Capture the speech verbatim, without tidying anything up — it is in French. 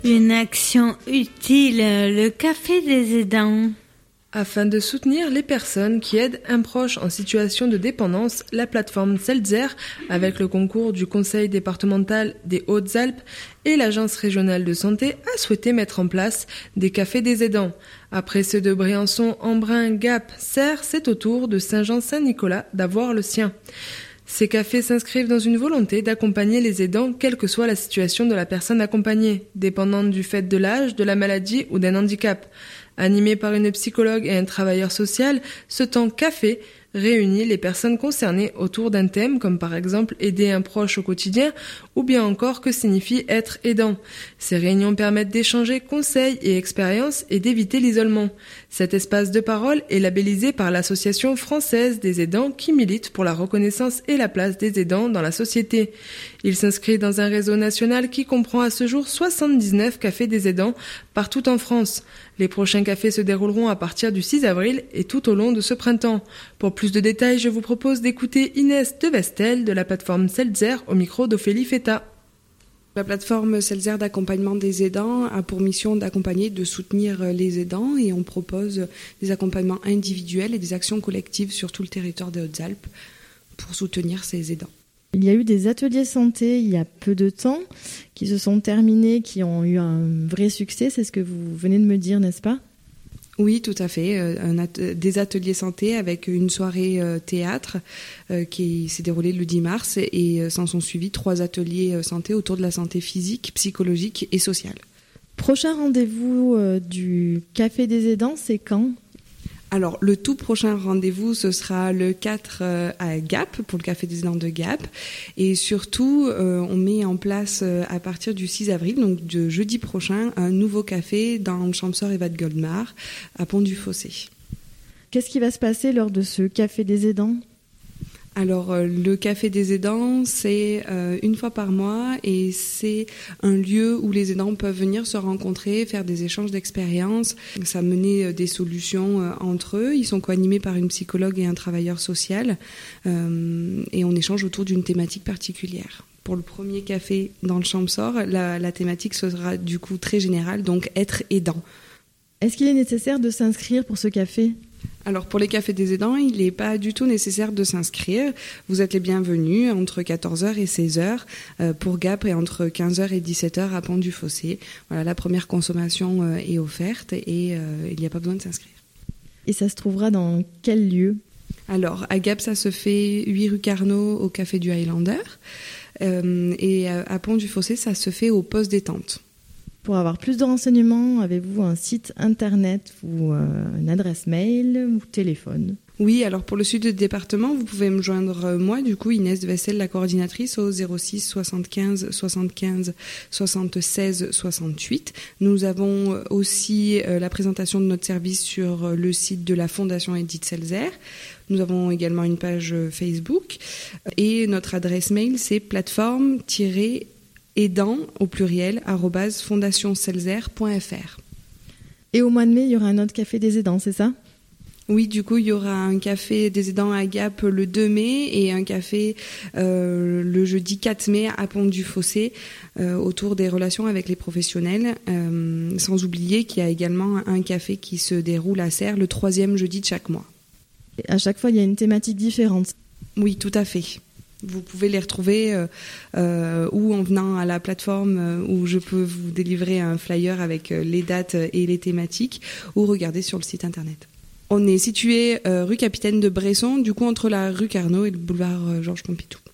Une action utile, le café des aidants. Afin de soutenir les personnes qui aident un proche en situation de dépendance, la plateforme Seltzer, avec le concours du Conseil départemental des Hautes-Alpes et l'Agence régionale de santé, a souhaité mettre en place des cafés des aidants. Après ceux de Briançon, Embrun, Gap, Serres, c'est au tour de Saint-Jean-Saint-Nicolas d'avoir le sien. Ces cafés s'inscrivent dans une volonté d'accompagner les aidants, quelle que soit la situation de la personne accompagnée, dépendante du fait de l'âge, de la maladie ou d'un handicap. Animé par une psychologue et un travailleur social, ce temps café réunit les personnes concernées autour d'un thème comme par exemple aider un proche au quotidien ou bien encore que signifie être aidant. Ces réunions permettent d'échanger conseils et expériences et d'éviter l'isolement. Cet espace de parole est labellisé par l'Association française des aidants qui milite pour la reconnaissance et la place des aidants dans la société. Il s'inscrit dans un réseau national qui comprend à ce jour soixante-dix-neuf cafés des aidants partout en France. Les prochains cafés se dérouleront à partir du six avril et tout au long de ce printemps. Pour plus de détails, je vous propose d'écouter Inès Devestel de la plateforme Seltzer au micro d'Ophélie Feta. La plateforme Seltzer d'accompagnement des aidants a pour mission d'accompagner, de soutenir les aidants et on propose des accompagnements individuels et des actions collectives sur tout le territoire des Hautes-Alpes pour soutenir ces aidants. Il y a eu des ateliers santé il y a peu de temps qui se sont terminés, qui ont eu un vrai succès. C'est ce que vous venez de me dire, n'est-ce pas ? Oui, tout à fait. Un at- des ateliers santé avec une soirée euh, théâtre euh, qui s'est déroulée le dix mars et euh, s'en sont suivis trois ateliers euh, santé autour de la santé physique, psychologique et sociale. Prochain rendez-vous euh, du Café des aidants, c'est quand ? Alors, le tout prochain rendez-vous, ce sera le quatre euh, à Gap, pour le Café des aidants de Gap. Et surtout, euh, on met en place euh, à partir du six avril, donc de jeudi prochain, un nouveau café dans le Champsor Eva de Goldmar, à Pont-du-Fossé. Qu'est-ce qui va se passer lors de ce Café des aidants ? Alors, euh, le Café des aidants, c'est euh, une fois par mois et c'est un lieu où les aidants peuvent venir se rencontrer, faire des échanges d'expériences, ça mener euh, des solutions euh, entre eux. Ils sont co-animés par une psychologue et un travailleur social euh, et on échange autour d'une thématique particulière. Pour le premier café dans le Champsor, la, la thématique sera du coup très générale, donc être aidant. Est-ce qu'il est nécessaire de s'inscrire pour ce café ? Alors pour les cafés des aidants, il n'est pas du tout nécessaire de s'inscrire. Vous êtes les bienvenus entre quatorze heures et seize heures euh, pour Gap et entre quinze heures et dix-sept heures à Pont-du-Fossé. Voilà, la première consommation euh, est offerte et euh, il n'y a pas besoin de s'inscrire. Et ça se trouvera dans quel lieu ? Alors à Gap, ça se fait huit rue Carnot au Café du Highlander euh, et à Pont-du-Fossé, ça se fait au poste détente. Pour avoir plus de renseignements, avez-vous un site internet ou euh, une adresse mail ou téléphone ? Oui, alors pour le sud du département, vous pouvez me joindre moi, du coup Inès Devestel, la coordinatrice, au zéro six soixante-quinze soixante-quinze soixante-seize soixante-huit. Nous avons aussi euh, la présentation de notre service sur le site de la Fondation Edith Seltzer. Nous avons également une page Facebook et notre adresse mail, c'est plateforme aidant au pluriel arobase fondation seltzer point f r. Et au mois de mai, il y aura un autre café des aidants, c'est ça ? Oui, du coup, il y aura un café des aidants à Gap le deux mai et un café euh, le jeudi quatre mai à Pont-du-Fossé euh, autour des relations avec les professionnels. Euh, sans oublier qu'il y a également un café qui se déroule à Serres le troisième jeudi de chaque mois. Et à chaque fois, il y a une thématique différente. Oui, tout à fait. Vous pouvez les retrouver euh, euh, ou en venant à la plateforme euh, où je peux vous délivrer un flyer avec euh, les dates et les thématiques ou regarder sur le site internet. On est situé euh, rue Capitaine de Bresson, du coup entre la rue Carnot et le boulevard euh, Georges Pompidou.